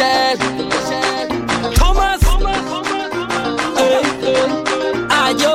share. Thomas. Joe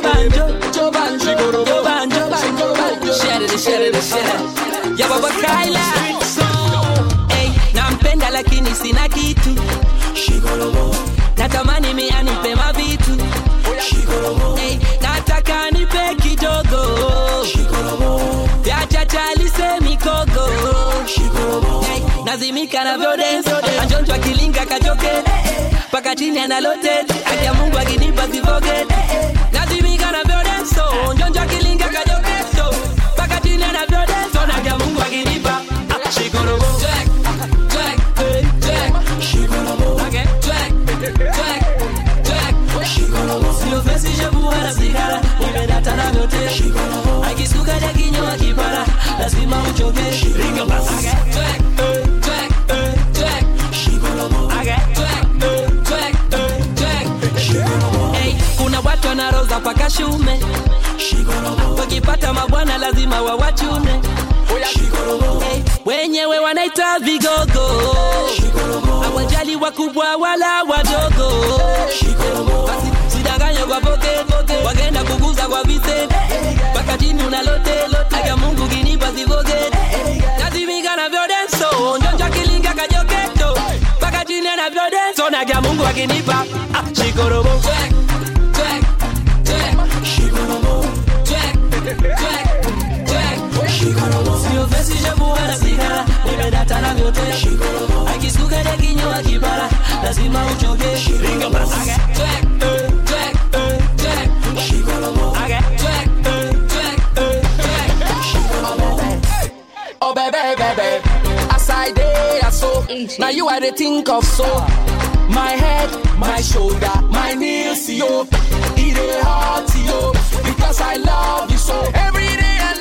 Banjo. Share it. Ya baba Kaila. Hey, nampenda lakini sina kitu. Natamani mi anipe mavitu. Hey, nataka nipe kidogo. Ya chachali semikogo. Hey, nazimika na dance. Anjonjo akilinga kajoke. Paka chini analote. Akia Mungu akinipa sifoge. Nazimika na dance. So anjonjo akilinga kajoke. So paka chini analote. So akia Mungu akinipa. Shikorobo. Jack. Shikorobo. Okay. Jack. Si ofesi je buha la sigara. Nimedata na vyote. Akisuka ya kinyo akipara. Lazima uchoke. Ringa basi. Jack. Hey, kuna watu wanaroza paka shume. Wakipata mabwana lazima wawachune. Hey, wenyewe wanaita vigogo. Hawajali wakubwa wala wadogo. Basi sidanganya kwa poke. Wagenda kuguza kwa vise. Paka chini unalote. Akia Mungu kinipa sivoge. Nazimika na vyodenso. Njonja kilinga kajoketo. Paka chini na vyodenso. Akia Mungu akinipa. Shikorobo. Jack. Shikorobo. Jack. Si ofesi je buha la sigara. Nimedata na vyote. Akisuka ya kinyo akipara. Lazima uchoke. Ringa basi. Jack. Oh baby, as I day I so. Now you are the think of so. My head, my shoulder, my knees, yo. It is hard to yo. Because I love you so. Every day I